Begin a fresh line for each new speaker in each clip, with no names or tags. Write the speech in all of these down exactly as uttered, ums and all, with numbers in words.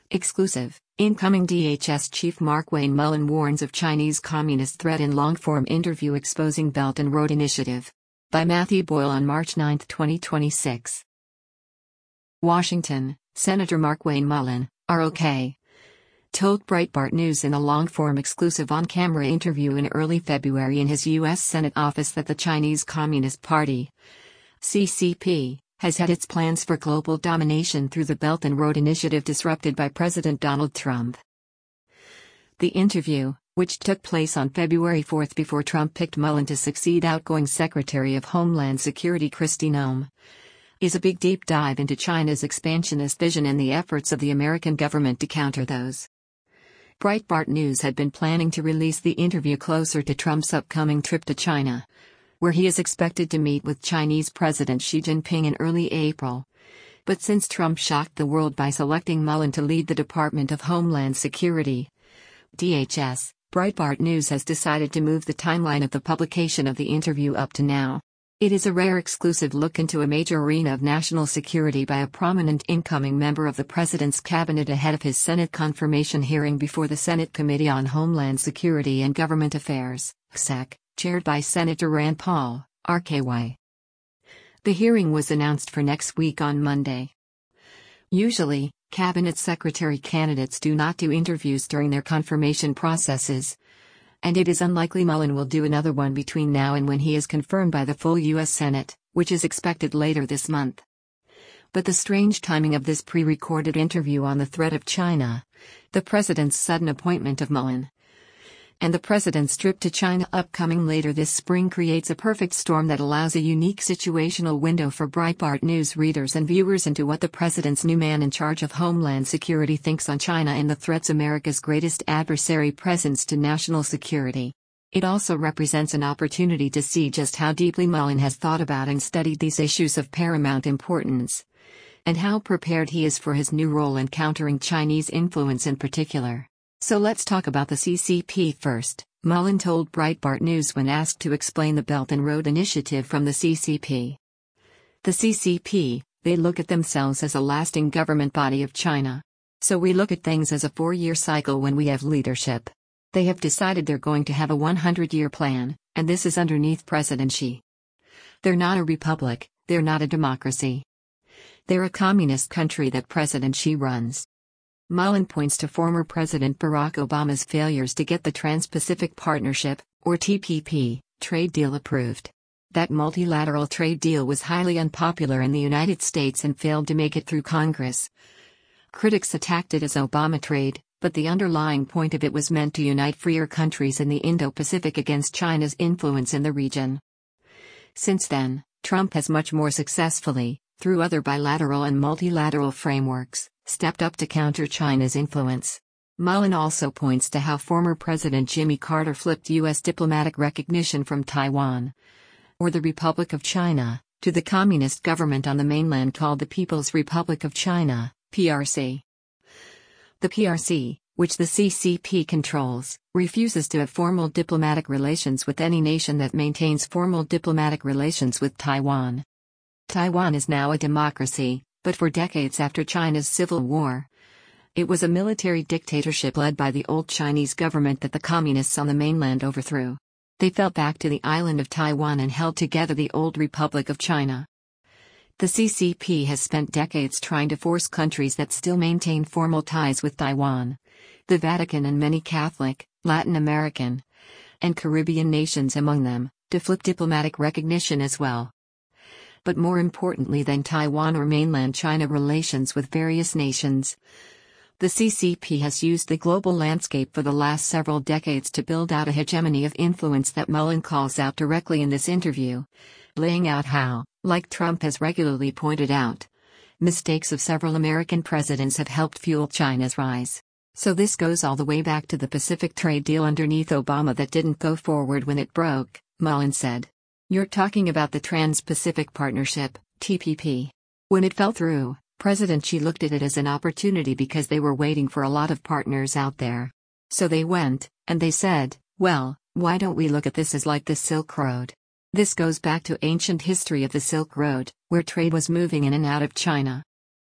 Exclusive. Incoming D H S chief Mark-Wayne Mullin warns of Chinese communist threat in long-form interview exposing Belt and Road Initiative. By Matthew Boyle on March ninth, twenty twenty-six. Washington, Senator Mark-Wayne Mullin, R O K, told Breitbart News in a long-form exclusive on-camera interview in early February in his U S Senate office that the Chinese Communist Party, C C P, has had its plans for global domination through the Belt and Road Initiative disrupted by President Donald Trump. The interview, which took place on February fourth before Trump picked Mullin to succeed outgoing Secretary of Homeland Security Kristi Noem, is a big deep dive into China's expansionist vision and the efforts of the American government to counter those. Breitbart News had been planning to release the interview closer to Trump's upcoming trip to China, where he is expected to meet with Chinese President Xi Jinping in early April. But since Trump shocked the world by selecting Mullin to lead the Department of Homeland Security, D H S, Breitbart News has decided to move the timeline of the publication of the interview up to now. It is a rare exclusive look into a major arena of national security by a prominent incoming member of the president's cabinet ahead of his Senate confirmation hearing before the Senate Committee on Homeland Security and Government Affairs, S E C, chaired by Senator Rand Paul, R K Y. The hearing was announced for next week on Monday. Usually, cabinet secretary candidates do not do interviews during their confirmation processes, and it is unlikely Mullin will do another one between now and when he is confirmed by the full U S Senate, which is expected later this month. But the strange timing of this pre-recorded interview on the threat of China, the president's sudden appointment of Mullin, and the president's trip to China upcoming later this spring creates a perfect storm that allows a unique situational window for Breitbart News readers and viewers into what the president's new man in charge of Homeland Security thinks on China and the threats America's greatest adversary presents to national security. It also represents an opportunity to see just how deeply Mullin has thought about and studied these issues of paramount importance, and how prepared he is for his new role in countering Chinese influence in particular. So let's talk about the C C P first. Mullin told Breitbart News when asked to explain the Belt and Road Initiative from the C C P. The C C P, they look at themselves as a lasting government body of China. So we look at things as a four-year cycle when we have leadership. They have decided they're going to have a hundred-year plan, and this is underneath President Xi. They're not a republic, they're not a democracy. They're a communist country that President Xi runs. Mullin points to former President Barack Obama's failures to get the Trans-Pacific Partnership, or T P P, trade deal approved. That multilateral trade deal was highly unpopular in the United States and failed to make it through Congress. Critics attacked it as Obama trade, but the underlying point of it was meant to unite freer countries in the Indo-Pacific against China's influence in the region. Since then, Trump has much more successfully, through other bilateral and multilateral frameworks, stepped up to counter China's influence. Mullin also points to how former President Jimmy Carter flipped U S diplomatic recognition from Taiwan, or the Republic of China, to the communist government on the mainland called the People's Republic of China, P R C. The P R C, which the C C P controls, refuses to have formal diplomatic relations with any nation that maintains formal diplomatic relations with Taiwan. Taiwan is now a democracy, but for decades after China's civil war, it was a military dictatorship led by the old Chinese government that the communists on the mainland overthrew. They fell back to the island of Taiwan and held together the old Republic of China. The C C P has spent decades trying to force countries that still maintain formal ties with Taiwan, the Vatican and many Catholic, Latin American, and Caribbean nations among them, to flip diplomatic recognition as well. But more importantly than Taiwan or mainland China relations with various nations, the C C P has used the global landscape for the last several decades to build out a hegemony of influence that Mullin calls out directly in this interview, laying out how, like Trump has regularly pointed out, mistakes of several American presidents have helped fuel China's rise. So this goes all the way back to the Pacific trade deal underneath Obama that didn't go forward when it broke, Mullin said. You're talking about the Trans-Pacific Partnership, T P P. When it fell through, President Xi looked at it as an opportunity because they were waiting for a lot of partners out there. So they went, and they said, well, why don't we look at this as like the Silk Road? This goes back to ancient history of the Silk Road, where trade was moving in and out of China.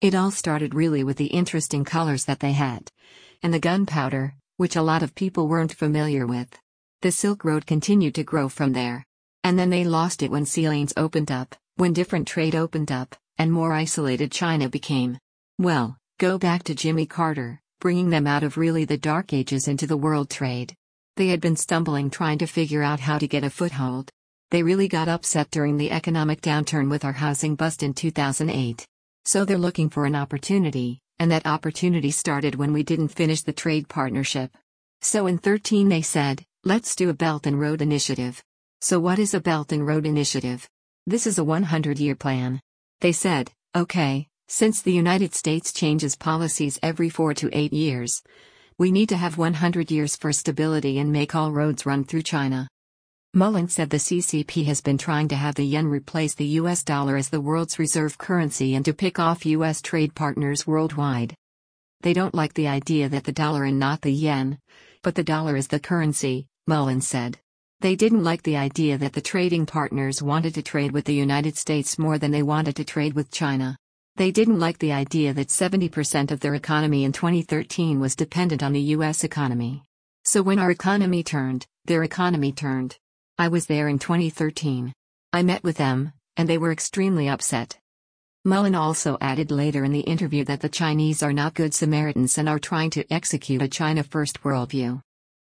It all started really with the interesting colors that they had. And the gunpowder, which a lot of people weren't familiar with. The Silk Road continued to grow from there. And then they lost it when sea lanes opened up, when different trade opened up, and more isolated China became. Well, go back to Jimmy Carter, bringing them out of really the dark ages into the world trade. They had been stumbling trying to figure out how to get a foothold. They really got upset during the economic downturn with our housing bust in two thousand eight. So they're looking for an opportunity, and that opportunity started when we didn't finish the trade partnership. So in thirteen they said, let's do a Belt and Road Initiative. So what is a Belt and Road Initiative? This is a one hundred year plan. They said, okay, since the United States changes policies every four to eight years, we need to have one hundred years for stability and make all roads run through China. Mullen said the C C P has been trying to have the yen replace the U S dollar as the world's reserve currency and to pick off U S trade partners worldwide. They don't like the idea that the dollar and not the yen, but the dollar is the currency, Mullen said. They didn't like the idea that the trading partners wanted to trade with the United States more than they wanted to trade with China. They didn't like the idea that seventy percent of their economy in twenty thirteen was dependent on the U S economy. So when our economy turned, their economy turned. I was there in twenty thirteen. I met with them, and they were extremely upset. Mullen also added later in the interview that the Chinese are not good Samaritans and are trying to execute a China-first worldview.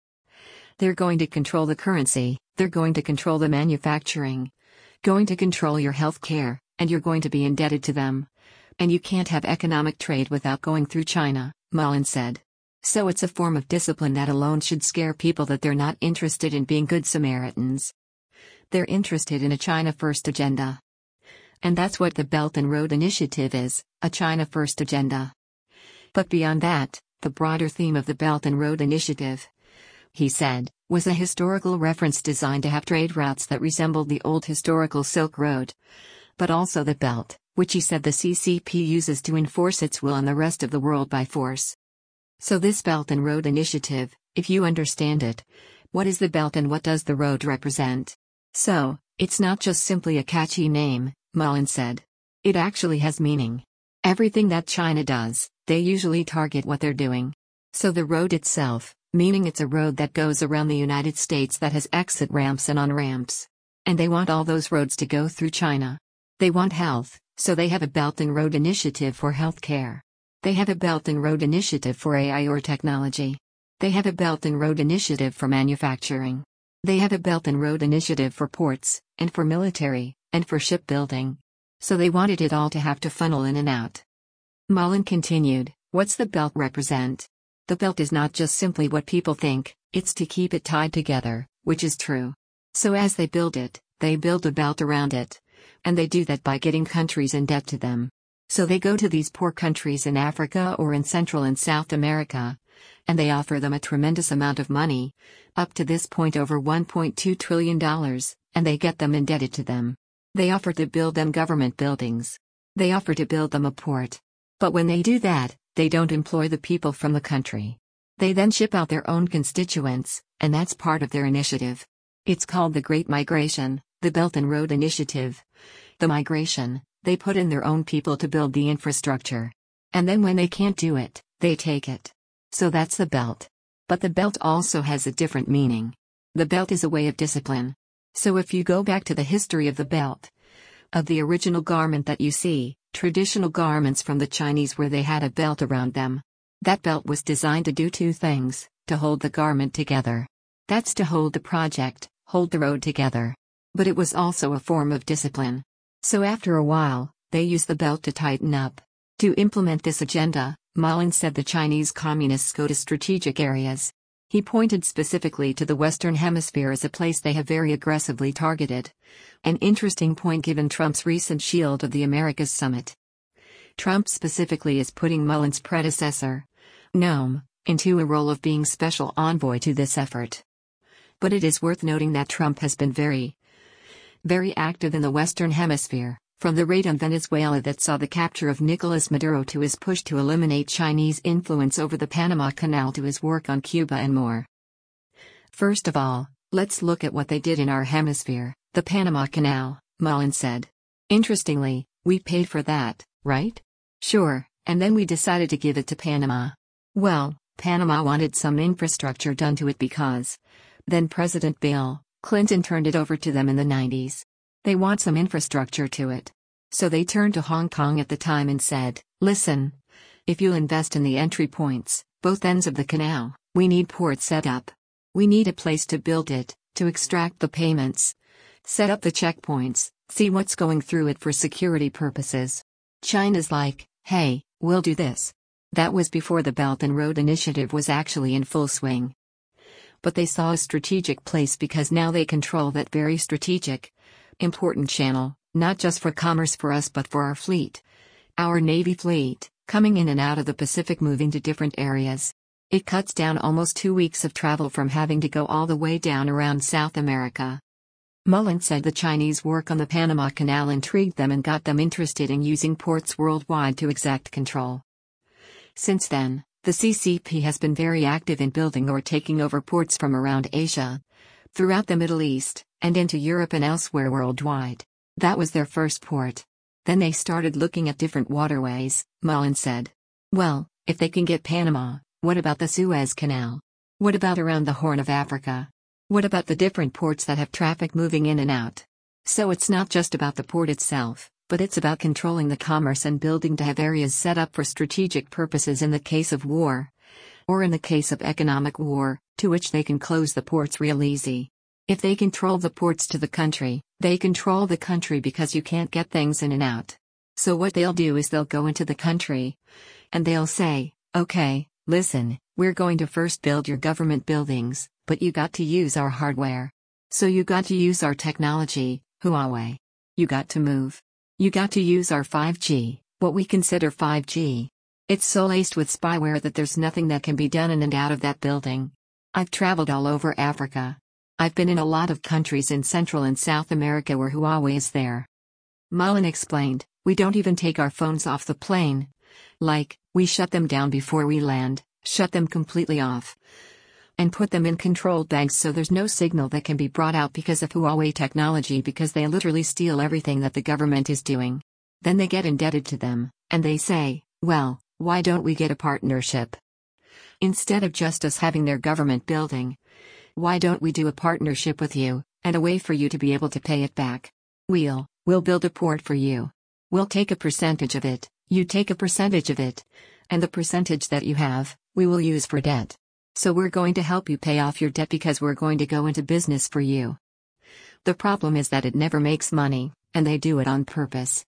They're going to control the currency, they're going to control the manufacturing, going to control your health care, and you're going to be indebted to them. And you can't have economic trade without going through China, Mullen said. So it's a form of discipline that alone should scare people that they're not interested in being good Samaritans. They're interested in a China-first agenda. And that's what the Belt and Road Initiative is, a China-first agenda. But beyond that, the broader theme of the Belt and Road Initiative, he said, was a historical reference designed to have trade routes that resembled the old historical Silk Road. But also the Belt, which he said the C C P uses to enforce its will on the rest of the world by force. So this Belt and Road Initiative, if you understand it, what is the Belt and what does the road represent? So, it's not just simply a catchy name, Mullen said. It actually has meaning. Everything that China does, they usually target what they're doing. So the road itself, meaning it's a road that goes around the United States that has exit ramps and on-ramps. And they want all those roads to go through China. They want health, so they have a Belt and Road Initiative for health care. They have a Belt and Road Initiative for A I or technology. They have a Belt and Road Initiative for manufacturing. They have a Belt and Road Initiative for ports, and for military, and for shipbuilding. So they wanted it all to have to funnel in and out. Mullen continued, what's the Belt represent? The Belt is not just simply what people think, it's to keep it tied together, which is true. So as they build it, they build a belt around it. And they do that by getting countries in debt to them. So they go to these poor countries in Africa or in Central and South America, and they offer them a tremendous amount of money, up to this point over one point two trillion dollars, and they get them indebted to them. They offer to build them government buildings. They offer to build them a port. But when they do that, they don't employ the people from the country. They then ship out their own constituents, and that's part of their initiative. It's called the Great Migration, the Belt and Road Initiative. The migration, they put in their own people to build the infrastructure. And then when they can't do it, they take it. So that's the Belt. But the Belt also has a different meaning. The Belt is a way of discipline. So if you go back to the history of the Belt, of the original garment that you see, traditional garments from the Chinese where they had a belt around them. That belt was designed to do two things, to hold the garment together. That's to hold the project, hold the road together. But it was also a form of discipline. So after a while, they used the belt to tighten up. To implement this agenda, Mullen said the Chinese communists go to strategic areas. He pointed specifically to the Western Hemisphere as a place they have very aggressively targeted. An interesting point given Trump's recent Shield of the Americas summit. Trump specifically is putting Mullen's predecessor, Noam, into a role of being special envoy to this effort. But it is worth noting that Trump has been very, very active in the Western Hemisphere, from the raid on Venezuela that saw the capture of Nicolas Maduro to his push to eliminate Chinese influence over the Panama Canal to his work on Cuba and more. First of all, let's look at what they did in our hemisphere, the Panama Canal, Mullen said. Interestingly, we paid for that, right? Sure, And then we decided to give it to Panama. Well, Panama wanted some infrastructure done to it because then President Bill Clinton turned it over to them in the nineties. They want some infrastructure to it. So they turned to Hong Kong at the time and said, listen, if you invest in the entry points, both ends of the canal, we need ports set up. We need a place to build it, to extract the payments, set up the checkpoints, see what's going through it for security purposes. China's like, hey, we'll do this. That was before the Belt and Road Initiative was actually in full swing. But they saw a strategic place because now they control that very strategic, important channel, not just for commerce for us but for our fleet. Our Navy fleet, coming in and out of the Pacific, moving to different areas. It cuts down almost two weeks of travel from having to go all the way down around South America. Mullen said the Chinese work on the Panama Canal intrigued them and got them interested in using ports worldwide to exact control. Since then, the C C P has been very active in building or taking over ports from around Asia, throughout the Middle East, and into Europe and elsewhere worldwide. That was their first port. Then they started looking at different waterways, Mullen said. Well, if they can get Panama, what about the Suez Canal? What about around the Horn of Africa? What about the different ports that have traffic moving in and out? So it's not just about the port itself, but it's about controlling the commerce and building to have areas set up for strategic purposes in the case of war. Or in the case of economic war, to which they can close the ports real easy. If they control the ports to the country, they control the country because you can't get things in and out. So what they'll do is they'll go into the country, and they'll say, okay, listen, we're going to first build your government buildings, but you got to use our hardware. So you got to use our technology, Huawei. You got to move. You got to use our five G, what we consider five G. It's so laced with spyware that there's nothing that can be done in and out of that building. I've traveled all over Africa. I've been in a lot of countries in Central and South America where Huawei is there. Mullen explained, we don't even take our phones off the plane. Like, we shut them down before we land, shut them completely off. And put them in controlled bags so there's no signal that can be brought out because of Huawei technology, because they literally steal everything that the government is doing. Then they get indebted to them, and they say, well, why don't we get a partnership? Instead of just us having their government building, why don't we do a partnership with you, and a way for you to be able to pay it back? We'll, we'll build a port for you. We'll take a percentage of it, you take a percentage of it. And the percentage that you have, we will use for debt. So we're going to help you pay off your debt because we're going to go into business for you. The problem is that it never makes money, and they do it on purpose.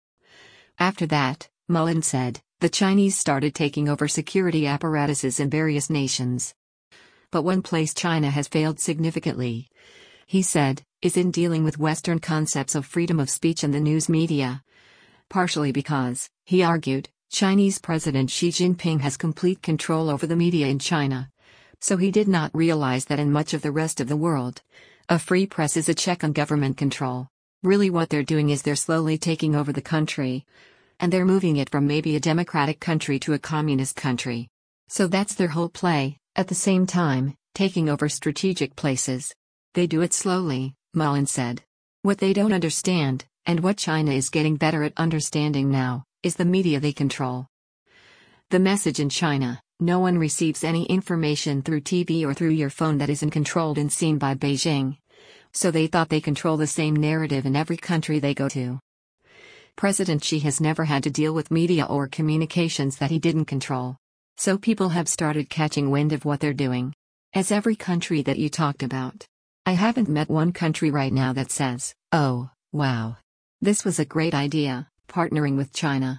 After that, Mullen said, the Chinese started taking over security apparatuses in various nations. But one place China has failed significantly, he said, is in dealing with Western concepts of freedom of speech and the news media. Partially because, he argued, Chinese President Xi Jinping has complete control over the media in China. So he did not realize that in much of the rest of the world, a free press is a check on government control. Really what they're doing is they're slowly taking over the country. And they're moving it from maybe a democratic country to a communist country. So that's their whole play, at the same time, taking over strategic places. They do it slowly, Mullen said. What they don't understand, and what China is getting better at understanding now, is the media they control. The message in China, no one receives any information through T V or through your phone that isn't controlled and seen by Beijing. So they thought they control the same narrative in every country they go to. President Xi has never had to deal with media or communications that he didn't control. So people have started catching wind of what they're doing. As every country that you talked about. I haven't met one country right now that says, oh, wow. This was a great idea, partnering with China.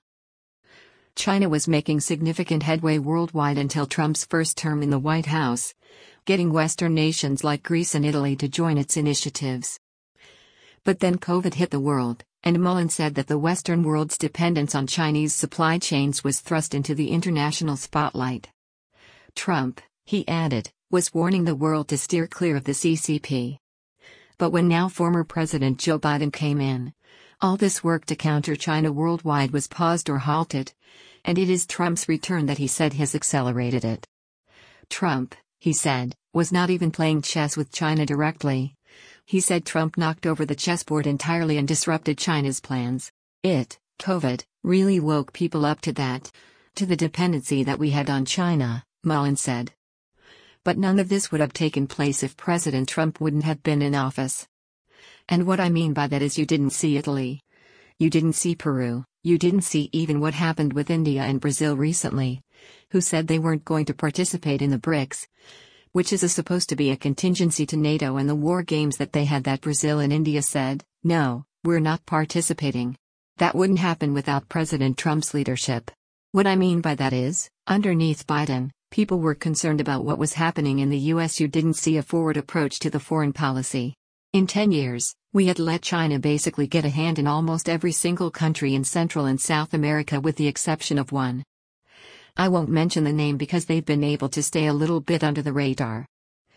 China was making significant headway worldwide until Trump's first term in the White House, getting Western nations like Greece and Italy to join its initiatives. But then COVID hit the world, and Mullen said that the Western world's dependence on Chinese supply chains was thrust into the international spotlight. Trump, he added, was warning the world to steer clear of the C C P. But when now former President Joe Biden came in, all this work to counter China worldwide was paused or halted, and it is Trump's return that he said has accelerated it. Trump, he said, was not even playing chess with China directly. He said Trump knocked over the chessboard entirely and disrupted China's plans. It COVID really woke people up to that, to the dependency that we had on China, Mullen said. But none of this would have taken place if President Trump wouldn't have been in office. And what I mean by that is you didn't see Italy. You didn't see Peru, you didn't see even what happened with India and Brazil recently, who said they weren't going to participate in the BRICS, which is a supposed to be a contingency to NATO and the war games that they had. That Brazil and India said, no, we're not participating. That wouldn't happen without President Trump's leadership. What I mean by that is, underneath Biden, people were concerned about what was happening in the U S. You didn't see a forward approach to the foreign policy. In ten years, we had let China basically get a hand in almost every single country in Central and South America with the exception of one. I won't mention the name because they've been able to stay a little bit under the radar.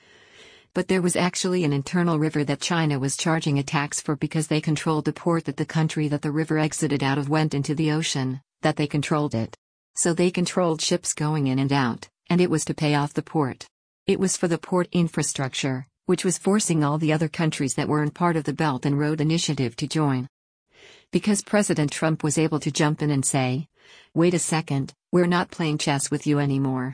But there was actually an internal river that China was charging a tax for because they controlled the port that the country that the river exited out of went into the ocean, that they controlled it. So they controlled ships going in and out, and it was to pay off the port. It was for the port infrastructure, which was forcing all the other countries that weren't part of the Belt and Road Initiative to join. Because President Trump was able to jump in and say, wait a second, we're not playing chess with you anymore.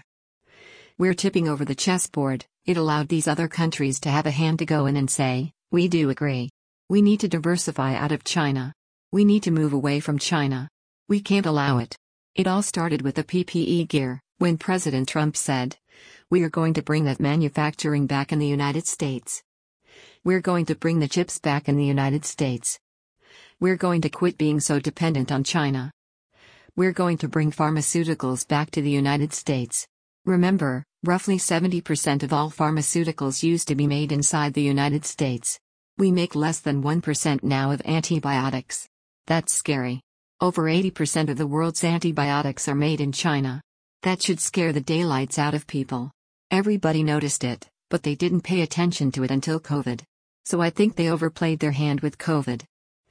We're tipping over the chessboard. It allowed these other countries to have a hand to go in and say, we do agree. We need to diversify out of China. We need to move away from China. We can't allow it. It all started with the P P E gear, when President Trump said, we are going to bring that manufacturing back in the United States. We're going to bring the chips back in the United States. We're going to quit being so dependent on China. We're going to bring pharmaceuticals back to the United States. Remember, roughly seventy percent of all pharmaceuticals used to be made inside the United States. We make less than one percent now of antibiotics. That's scary. Over eighty percent of the world's antibiotics are made in China. That should scare the daylights out of people. Everybody noticed it, but they didn't pay attention to it until COVID. So I think they overplayed their hand with COVID.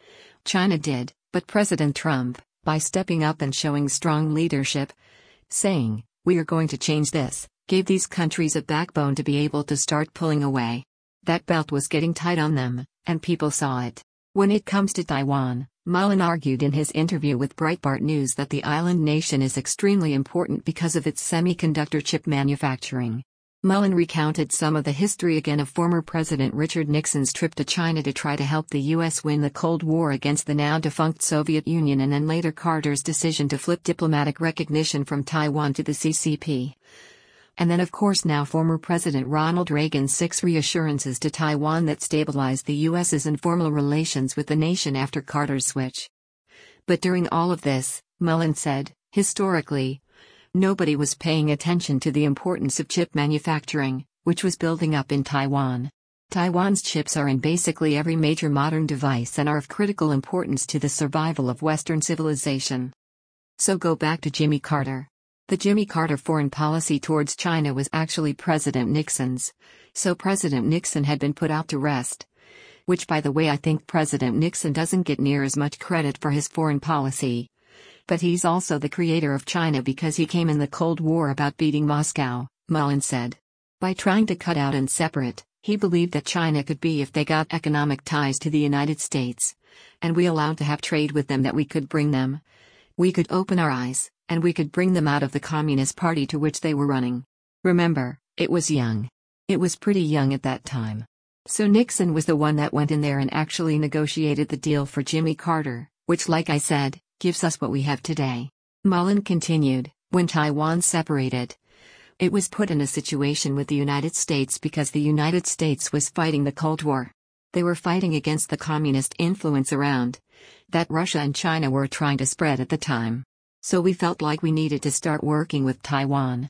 China did, but President Trump, by stepping up and showing strong leadership, saying, we are going to change this, gave these countries a backbone to be able to start pulling away. That belt was getting tight on them, and people saw it. When it comes to Taiwan, Mullen argued in his interview with Breitbart News that the island nation is extremely important because of its semiconductor chip manufacturing. Mullen recounted some of the history again of former President Richard Nixon's trip to China to try to help the U S win the Cold War against the now-defunct Soviet Union, and then later Carter's decision to flip diplomatic recognition from Taiwan to the C C P. And then of course now former President Ronald Reagan's six reassurances to Taiwan that stabilized the U S's informal relations with the nation after Carter's switch. But during all of this, Mullen said, historically, nobody was paying attention to the importance of chip manufacturing, which was building up in Taiwan. Taiwan's chips are in basically every major modern device and are of critical importance to the survival of Western civilization. So go back to Jimmy Carter. The Jimmy Carter foreign policy towards China was actually President Nixon's, so President Nixon had been put out to rest. Which, by the way, I think President Nixon doesn't get near as much credit for his foreign policy. But he's also the creator of China because he came in the Cold War about beating Moscow, Mullen said. By trying to cut out and separate, he believed that China could be if they got economic ties to the United States, and we allowed to have trade with them, that we could bring them. We could open our eyes, and we could bring them out of the Communist Party to which they were running. Remember, it was young. It was pretty young at that time. So Nixon was the one that went in there and actually negotiated the deal for Jimmy Carter, which, like I said, gives us what we have today. Mullen continued, when Taiwan separated, it was put in a situation with the United States because the United States was fighting the Cold War. They were fighting against the communist influence around that Russia and China were trying to spread at the time. So we felt like we needed to start working with Taiwan.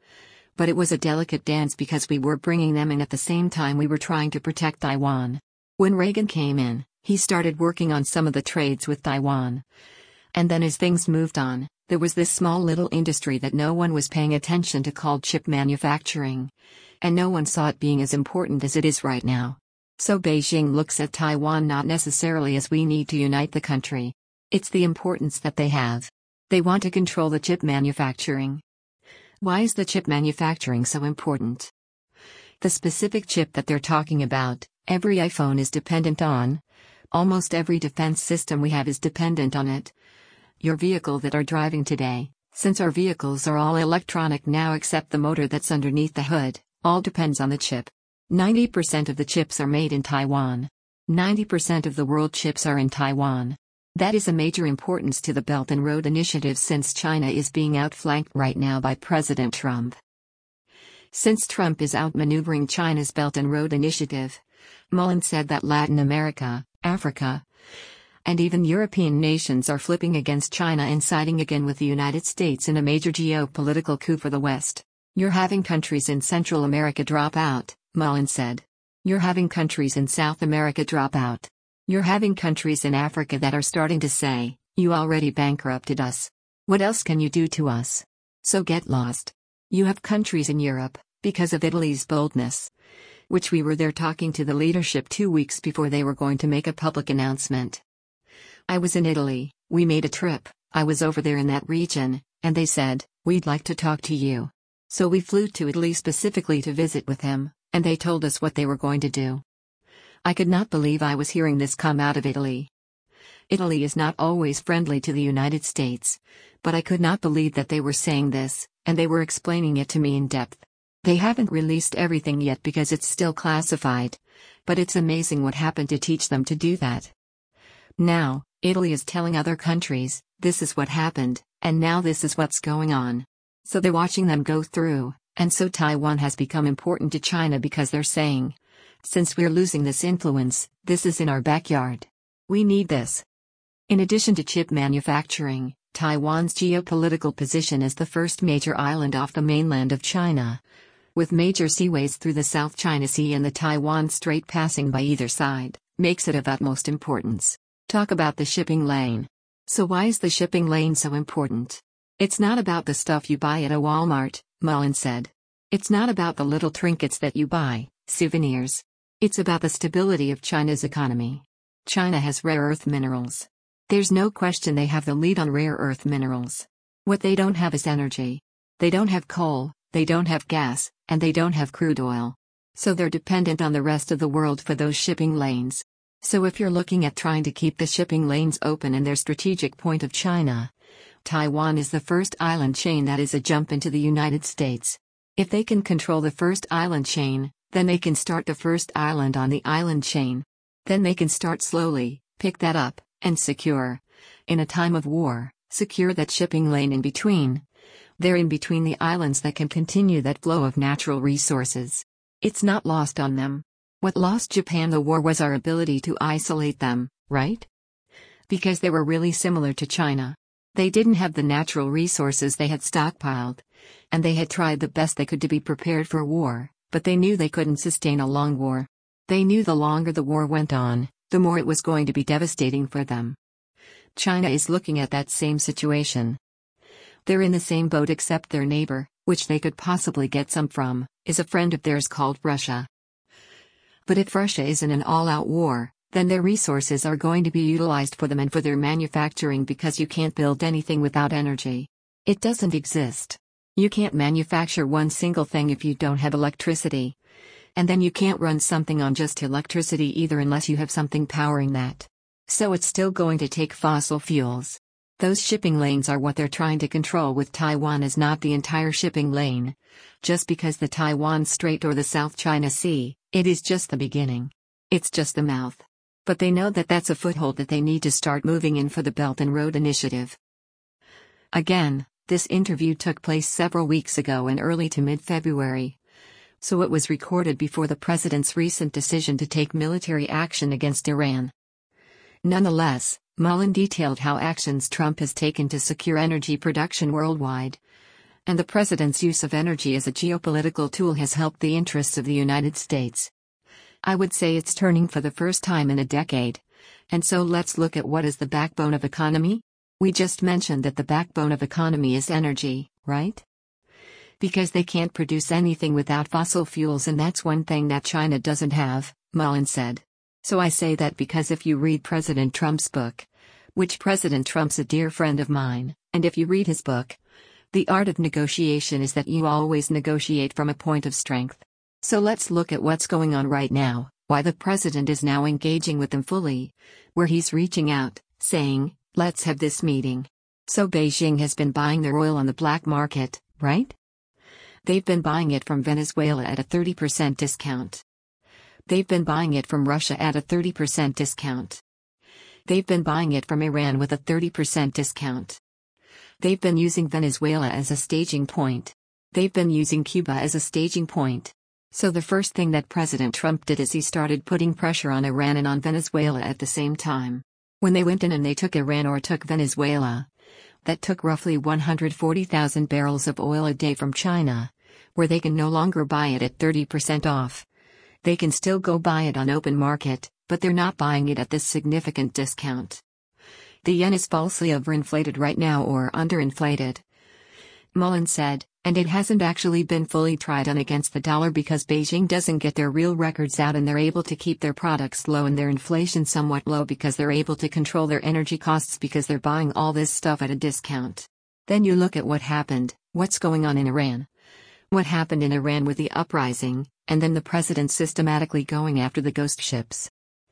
But it was a delicate dance because we were bringing them in at the same time we were trying to protect Taiwan. When Reagan came in, he started working on some of the trades with Taiwan. And then as things moved on, there was this small little industry that no one was paying attention to called chip manufacturing. And no one saw it being as important as it is right now. So Beijing looks at Taiwan not necessarily as we need to unite the country. It's the importance that they have. They want to control the chip manufacturing. Why is the chip manufacturing so important? The specific chip that they're talking about, every iPhone is dependent on. Almost every defense system we have is dependent on it. your vehicle that are driving today, since our vehicles are all electronic now except the motor that's underneath the hood, all depends on the chip. ninety percent of the chips are made in Taiwan. ninety percent of the world chips are in Taiwan. That is a major importance to the Belt and Road Initiative since China is being outflanked right now by President Trump. Since Trump is outmaneuvering China's Belt and Road Initiative, Mullen said that Latin America, Africa, and even European nations are flipping against China and siding again with the United States in a major geopolitical coup for the West. You're having countries in Central America drop out, Mullen said. You're having countries in South America drop out. You're having countries in Africa that are starting to say, you already bankrupted us. What else can you do to us? So get lost. You have countries in Europe, because of Italy's boldness, which we were there talking to the leadership two weeks before they were going to make a public announcement. I was in Italy, we made a trip, I was over there in that region, and they said, we'd like to talk to you. So we flew to Italy specifically to visit with him, and they told us what they were going to do. I could not believe I was hearing this come out of Italy. Italy is not always friendly to the United States, but I could not believe that they were saying this, and they were explaining it to me in depth. They haven't released everything yet because it's still classified, but it's amazing what happened to teach them to do that. Now, Italy is telling other countries, this is what happened, and now this is what's going on. So they're watching them go through, and so Taiwan has become important to China because they're saying, since we're losing this influence, this is in our backyard. We need this. In addition to chip manufacturing, Taiwan's geopolitical position as the first major island off the mainland of China, with major seaways through the South China Sea and the Taiwan Strait passing by either side, makes it of utmost importance. Talk about the shipping lane. So why is the shipping lane so important? It's not about the stuff you buy at a Walmart, Mullen said. It's not about the little trinkets that you buy, souvenirs. It's about the stability of China's economy. China has rare earth minerals. There's no question they have the lead on rare earth minerals. What they don't have is energy. They don't have coal, they don't have gas, and they don't have crude oil. So they're dependent on the rest of the world for those shipping lanes. So if you're looking at trying to keep the shipping lanes open in their strategic point of China, Taiwan is the first island chain that is a jump into the United States. If they can control the first island chain, then they can start the first island on the island chain. Then they can start slowly, pick that up, and secure. In a time of war, secure that shipping lane in between. They're in between the islands that can continue that flow of natural resources. It's not lost on them. What lost Japan the war was our ability to isolate them, right? Because they were really similar to China. They didn't have the natural resources they had stockpiled. And they had tried the best they could to be prepared for war. But they knew they couldn't sustain a long war. They knew the longer the war went on, the more it was going to be devastating for them. China is looking at that same situation. They're in the same boat except their neighbor, which they could possibly get some from, is a friend of theirs called Russia. But if Russia is in an all-out war, then their resources are going to be utilized for them and for their manufacturing because you can't build anything without energy. It doesn't exist. You can't manufacture one single thing if you don't have electricity. And then you can't run something on just electricity either unless you have something powering that. So it's still going to take fossil fuels. Those shipping lanes are what they're trying to control with Taiwan is not the entire shipping lane. Just because the Taiwan Strait or the South China Sea, it is just the beginning. It's just the mouth. But they know that that's a foothold that they need to start moving in for the Belt and Road Initiative. Again, this interview took place several weeks ago in early to mid-February. So it was recorded before the president's recent decision to take military action against Iran. Nonetheless, Mullen detailed how actions Trump has taken to secure energy production worldwide. And the president's use of energy as a geopolitical tool has helped the interests of the United States. I would say it's turning for the first time in a decade. And so let's look at what is the backbone of economy? We just mentioned that the backbone of economy is energy, right? Because they can't produce anything without fossil fuels, and that's one thing that China doesn't have, Mullen said. So I say that because if you read President Trump's book, which President Trump's a dear friend of mine, and if you read his book, The Art of Negotiation is that you always negotiate from a point of strength. So let's look at what's going on right now, why the president is now engaging with them fully, where he's reaching out, saying, let's have this meeting. So Beijing has been buying their oil on the black market, right? They've been buying it from Venezuela at a thirty percent discount. They've been buying it from Russia at a thirty percent discount. They've been buying it from Iran with a thirty percent discount. They've been using Venezuela as a staging point. They've been using Cuba as a staging point. So the first thing that President Trump did is he started putting pressure on Iran and on Venezuela at the same time. When they went in and they took Iran or took Venezuela, that took roughly one hundred forty thousand barrels of oil a day from China, where they can no longer buy it at thirty percent off. They can still go buy it on open market, but they're not buying it at this significant discount. The yen is falsely overinflated right now or underinflated, Mullen said, and it hasn't actually been fully tried on against the dollar because Beijing doesn't get their real records out and they're able to keep their products low and their inflation somewhat low because they're able to control their energy costs because they're buying all this stuff at a discount. Then you look at what happened, what's going on in Iran. What happened in Iran with the uprising, and then the president systematically going after the ghost ships.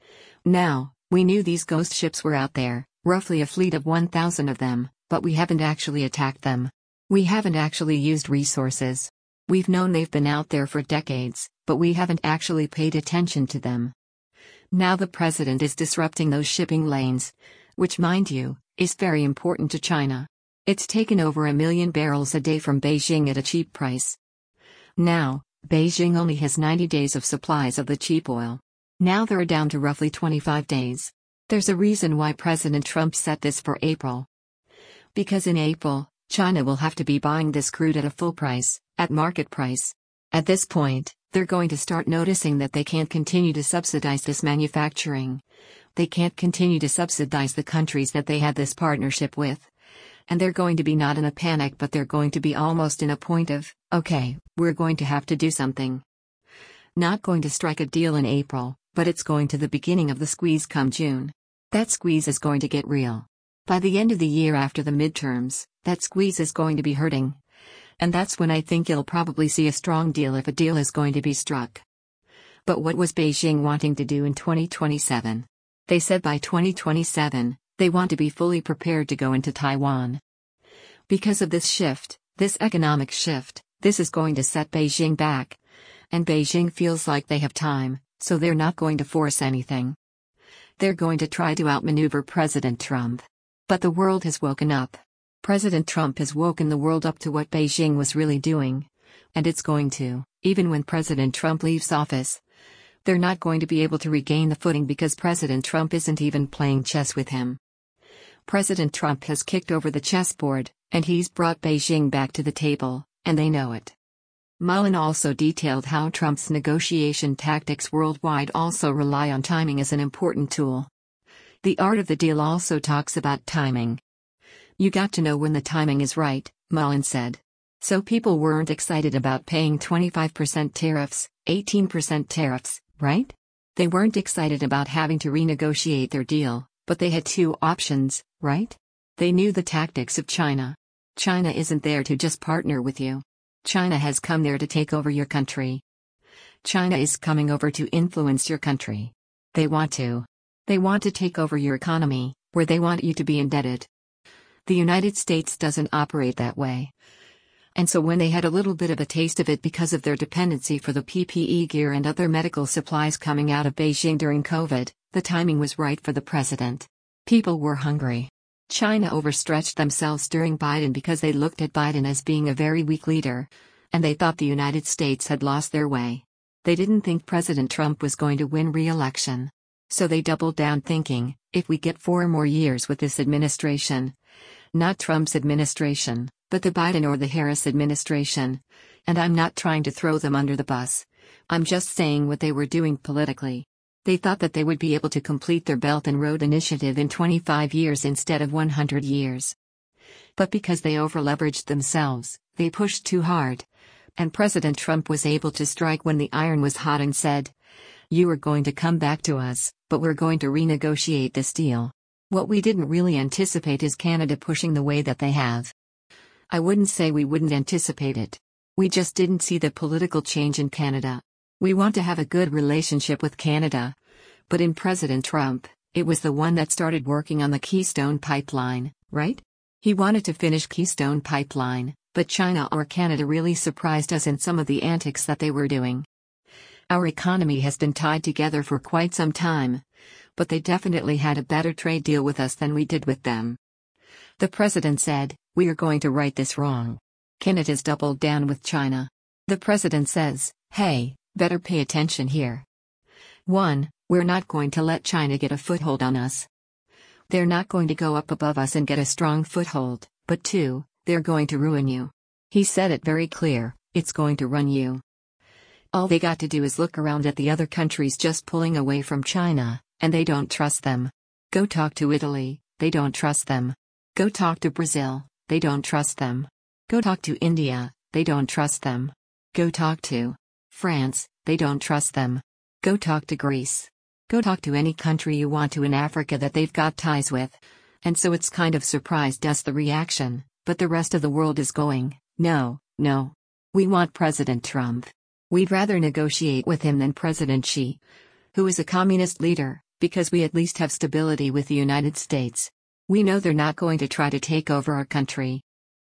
Now, we knew these ghost ships were out there, roughly a fleet of one thousand of them, but we haven't actually attacked them. We haven't actually used resources. We've known they've been out there for decades, but we haven't actually paid attention to them. Now the president is disrupting those shipping lanes, which, mind you, is very important to China. It's taken over a million barrels a day from Beijing at a cheap price. Now, Beijing only has ninety days of supplies of the cheap oil. Now they're down to roughly twenty-five days. There's a reason why President Trump set this for April. Because in April, China will have to be buying this crude at a full price, at market price. At this point, they're going to start noticing that they can't continue to subsidize this manufacturing. They can't continue to subsidize the countries that they had this partnership with. And they're going to be not in a panic, but they're going to be almost in a point of, okay, we're going to have to do something. Not going to strike a deal in April, but it's going to the beginning of the squeeze come June. That squeeze is going to get real. By the end of the year after the midterms, that squeeze is going to be hurting. And that's when I think you'll probably see a strong deal if a deal is going to be struck. But what was Beijing wanting to do in twenty twenty-seven? They said by twenty twenty-seven, they want to be fully prepared to go into Taiwan. Because of this shift, this economic shift, this is going to set Beijing back. And Beijing feels like they have time, so they're not going to force anything. They're going to try to outmaneuver President Trump. But the world has woken up. President Trump has woken the world up to what Beijing was really doing. And it's going to, even when President Trump leaves office. They're not going to be able to regain the footing because President Trump isn't even playing chess with him. President Trump has kicked over the chessboard, and he's brought Beijing back to the table, and they know it. Mullen also detailed how Trump's negotiation tactics worldwide also rely on timing as an important tool. The art of the deal also talks about timing. You got to know when the timing is right, Mullen said. So people weren't excited about paying twenty-five percent tariffs, eighteen percent tariffs, right? They weren't excited about having to renegotiate their deal, but they had two options, right? They knew the tactics of China. China isn't there to just partner with you. China has come there to take over your country. China is coming over to influence your country. They want to. They want to take over your economy, where they want you to be indebted. The United States doesn't operate that way. And so when they had a little bit of a taste of it because of their dependency for the P P E gear and other medical supplies coming out of Beijing during COVID, the timing was right for the president. People were hungry. China overstretched themselves during Biden because they looked at Biden as being a very weak leader, and they thought the United States had lost their way. They didn't think President Trump was going to win re-election. So they doubled down thinking, if we get four more years with this administration, not Trump's administration, but the Biden or the Harris administration, and I'm not trying to throw them under the bus, I'm just saying what they were doing politically. They thought that they would be able to complete their Belt and Road Initiative in twenty-five years instead of one hundred years. But because they overleveraged themselves, they pushed too hard. And President Trump was able to strike when the iron was hot and said, "You are going to come back to us, but we're going to renegotiate this deal." What we didn't really anticipate is Canada pushing the way that they have. I wouldn't say we wouldn't anticipate it. We just didn't see the political change in Canada. We want to have a good relationship with Canada. But in President Trump, it was the one that started working on the Keystone Pipeline, right? He wanted to finish Keystone Pipeline, but China or Canada really surprised us in some of the antics that they were doing. Our economy has been tied together for quite some time, but they definitely had a better trade deal with us than we did with them. The president said, "We are going to right this wrong." Canada's doubled down with China. The president says, "Hey, better pay attention here. One, we're not going to let China get a foothold on us. They're not going to go up above us and get a strong foothold, but two, they're going to ruin you." He said it very clear, it's going to run you. All they got to do is look around at the other countries just pulling away from China, and they don't trust them. Go talk to Italy, they don't trust them. Go talk to Brazil, they don't trust them. Go talk to India, they don't trust them. Go talk to France, they don't trust them. Go talk to Greece. Go talk to any country you want to in Africa that they've got ties with. And so it's kind of surprised us the reaction, but the rest of the world is going, no, no. We want President Trump. We'd rather negotiate with him than President Xi, who is a communist leader, because we at least have stability with the United States. We know they're not going to try to take over our country.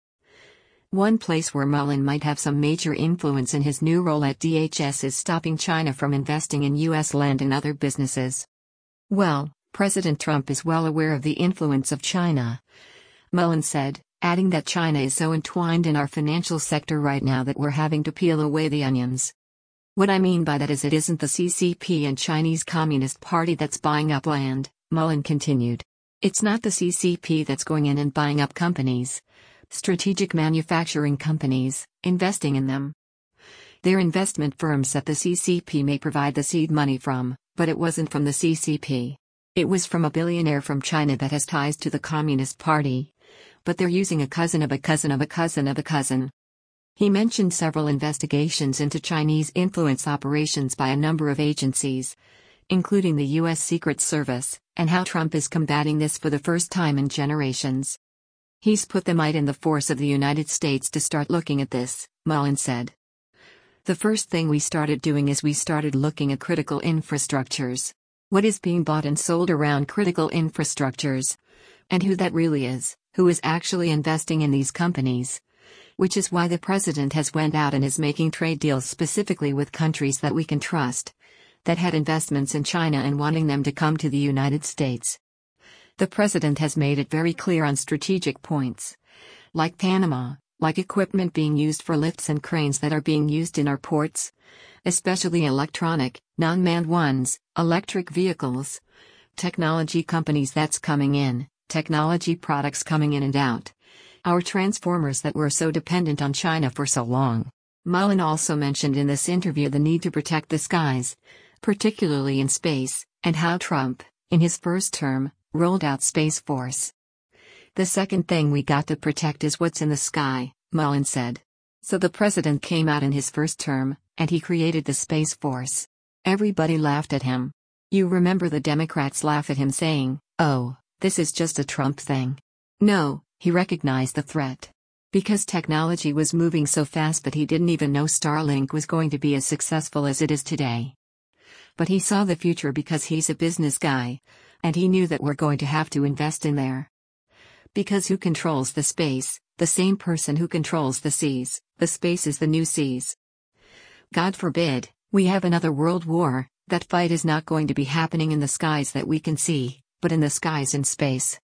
One place where Mullen might have some major influence in his new role at D H S is stopping China from investing in U S land and other businesses. Well, President Trump is well aware of the influence of China, Mullen said, adding that China is so entwined in our financial sector right now that we're having to peel away the onions. What I mean by that is it isn't the C C P and Chinese Communist Party that's buying up land, Mullen continued. It's not the C C P that's going in and buying up companies. Strategic manufacturing companies, investing in them. They're investment firms that the C C P may provide the seed money from, but it wasn't from the C C P. It was from a billionaire from China that has ties to the Communist Party. But they're using a cousin of a cousin of a cousin of a cousin. He mentioned several investigations into Chinese influence operations by a number of agencies, including the U S Secret Service, and how Trump is combating this for the first time in generations. He's put the might and the force of the United States to start looking at this, Mullen said. The first thing we started doing is we started looking at critical infrastructures. What is being bought and sold around critical infrastructures? And who that really is, who is actually investing in these companies. Which is why the president has went out and is making trade deals specifically with countries that we can trust, that had investments in China and wanting them to come to the United States. The president has made it very clear on strategic points, like Panama, like equipment being used for lifts and cranes that are being used in our ports, especially electronic, non-manned ones, electric vehicles, technology companies that's coming in, technology products coming in and out, our transformers that were so dependent on China for so long. Mullen also mentioned in this interview the need to protect the skies, particularly in space, and how Trump, in his first term, rolled out Space Force. The second thing we got to protect is what's in the sky, Mullen said. So the president came out in his first term, and he created the Space Force. Everybody laughed at him. You remember the Democrats laugh at him saying, "Oh, this is just a Trump thing." No, he recognized the threat. Because technology was moving so fast that he didn't even know Starlink was going to be as successful as it is today. But he saw the future because he's a business guy, and he knew that we're going to have to invest in there. Because who controls the space? The same person who controls the seas. The space is the new seas. God forbid, we have another world war. That fight is not going to be happening in the skies that we can see, but in the skies in space.